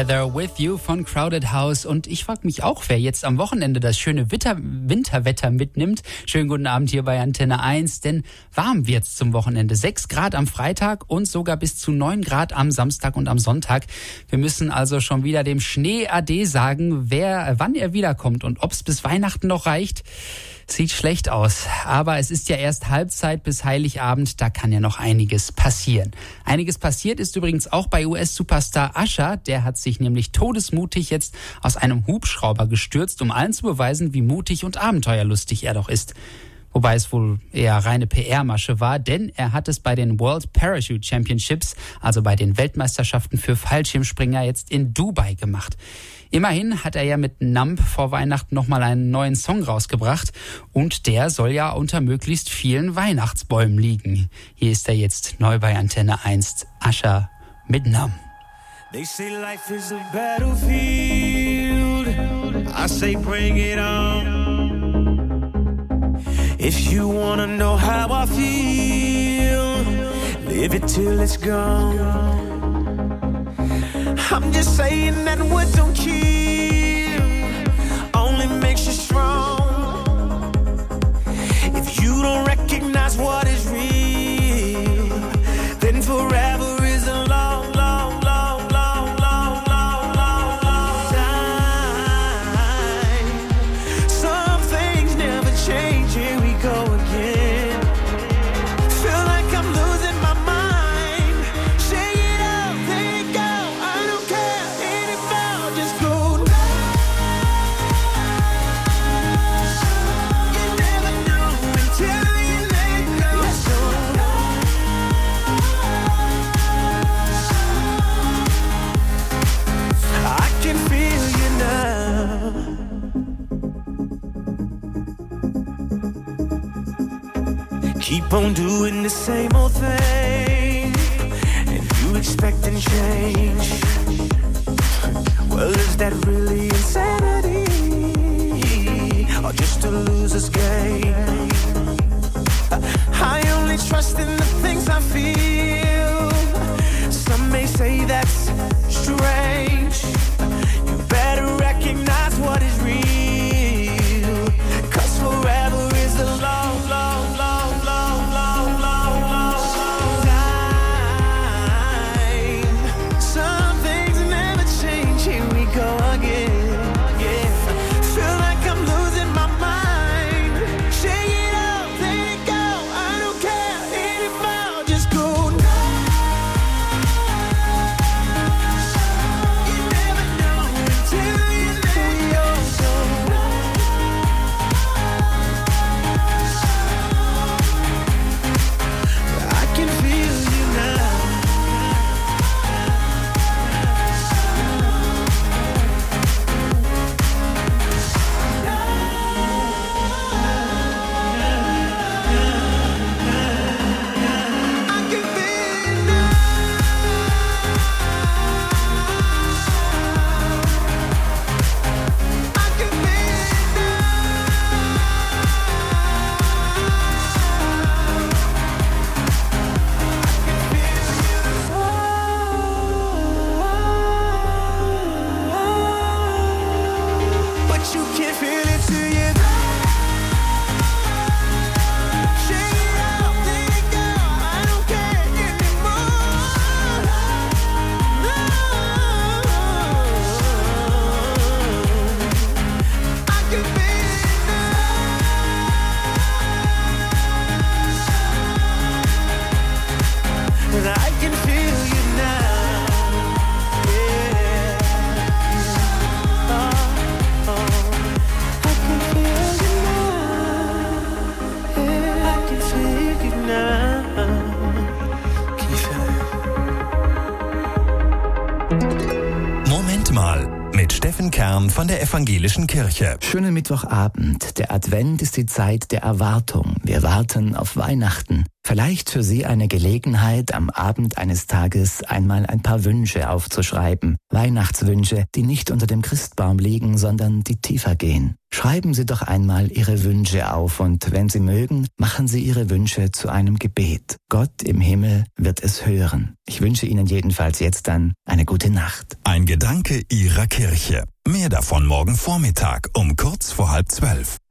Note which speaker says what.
Speaker 1: Weather with You von Crowded House. Und ich frage mich auch, wer jetzt am Wochenende das schöne Winterwetter mitnimmt. Schönen guten Abend hier bei Antenne 1, denn warm wird's zum Wochenende. 6 Grad am Freitag und sogar bis zu 9 Grad am Samstag und am Sonntag. Wir müssen also schon wieder dem Schnee Ade sagen, wann er wiederkommt und ob es bis Weihnachten noch reicht. Sieht schlecht aus, aber es ist ja erst Halbzeit bis Heiligabend, da kann ja noch einiges passieren. Einiges passiert ist übrigens auch bei US-Superstar Usher, der hat sich nämlich todesmutig jetzt aus einem Hubschrauber gestürzt, um allen zu beweisen, wie mutig und abenteuerlustig er doch ist. Wobei es wohl eher reine PR-Masche war, denn er hat es bei den World Parachute Championships, also bei den Weltmeisterschaften für Fallschirmspringer, jetzt in Dubai gemacht. Immerhin hat er ja mit Numb vor Weihnachten nochmal einen neuen Song rausgebracht und der soll ja unter möglichst vielen Weihnachtsbäumen liegen. Hier ist er jetzt neu bei Antenne 1, Usher mit Numb.
Speaker 2: They say life is a battlefield, I say bring it on. If you wanna know how I feel, live it till it's gone. I'm just saying that what don't kill only makes you strong. If you don't recognize what is real, then forever is a long, long, long, long, long, long, long, long time. Some things never change, here we go again. Feel like I'm losing my mind. Shake it up, let it go. Keep on doing the same old thing, and you expecting change. Well, is that really insanity, or just a loser's game? I only trust in the things I feel. Some may say that's strange. You better recognize what is real, 'cause forever is a long, long, long, long, long, long, long time. Some things never change, here we go again. Yeah, feel like I'm losing my mind. Shake it up, let it go, I don't care anymore, just go now. You never know until you let go. I can feel you now. I can feel you now. I can feel you now. But you can't feel it till you shake it up, let it go. I don't care anymore. No. I can feel it now. And I can feel you now. Yeah. I can feel you now. Yeah, I can feel you now. Can you feel it?
Speaker 3: Moment mal, mit Steffen Kern von der Evangelischen Kirche.
Speaker 4: Schönen Mittwochabend. Der Advent ist die Zeit der Erwartung. Wir warten auf Weihnachten. Vielleicht für Sie eine Gelegenheit, am Abend eines Tages einmal ein paar Wünsche aufzuschreiben. Weihnachtswünsche, die nicht unter dem Christbaum liegen, sondern die tiefer gehen. Schreiben Sie doch einmal Ihre Wünsche auf und wenn Sie mögen, machen Sie Ihre Wünsche zu einem Gebet. Gott im Himmel wird es hören. Ich wünsche Ihnen jedenfalls jetzt dann eine gute Nacht.
Speaker 3: Ein Gedanke Ihrer Kirche. Mehr davon morgen Vormittag um kurz vor 11:30.